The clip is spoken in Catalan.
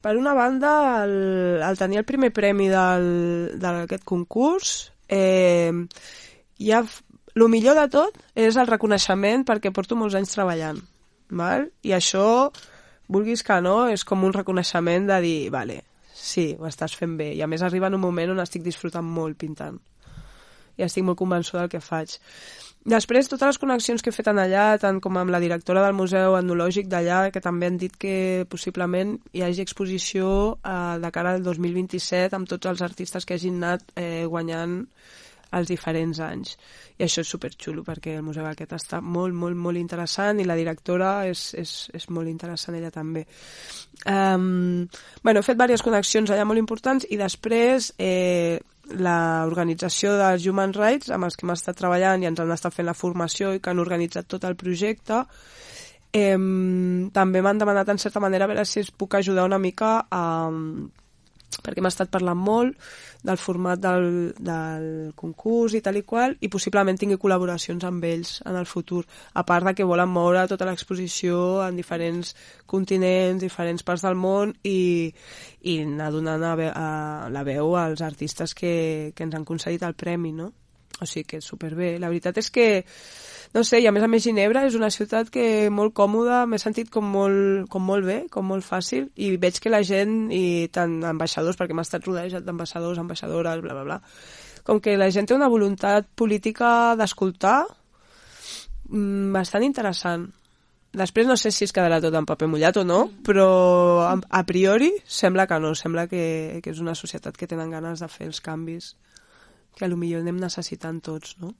Per una banda, el tenir el primer premi d'aquest concurs, el millor de tot és el reconeixement perquè porto molts anys treballant, val? I això, vulguis que no, és com un reconeixement de dir, vale, sí, ho estàs fent bé. I a més arriba en un moment on estic disfrutant molt pintant. I estic molt convençuda del que faig. Després, totes les connexions que he fet allà, tant com amb la directora del Museu Etnològic d'allà, que també han dit que possiblement hi hagi exposició de cara al 2027 amb tots els artistes que hagin anat guanyant els diferents anys. I això és superxulo, perquè el museu aquest està molt, molt, molt interessant i la directora és molt interessant, ella també. He fet diverses connexions allà molt importants i després l'organització dels Human Rights, amb els que hem estat treballant i ens han estat fent la formació i que han organitzat tot el projecte, també m'han demanat en certa manera a veure si es puc ajudar una mica perquè hem estat parlant molt del format del concurs i tal i qual, i possiblement tingui col·laboracions amb ells en el futur, a part de que volen moure tota l'exposició en diferents continents, diferents parts del món i anar donant la veu als artistes que ens han concedit el premi, no? O sigui que superbé. La veritat és que no sé, i a més Ginebra és una ciutat que molt còmoda, m'he sentit com molt bé, com molt fàcil, i veig que la gent, i tant ambaixadors, perquè m'ha estat rodejat d'ambaixadors, ambaixadores, bla, bla, bla, com que la gent té una voluntat política d'escoltar bastant interessant. Després no sé si es quedarà tot en paper mullat o no, però a priori sembla que no, sembla que és una societat que tenen ganes de fer els canvis que potser anem necessitant tots, no?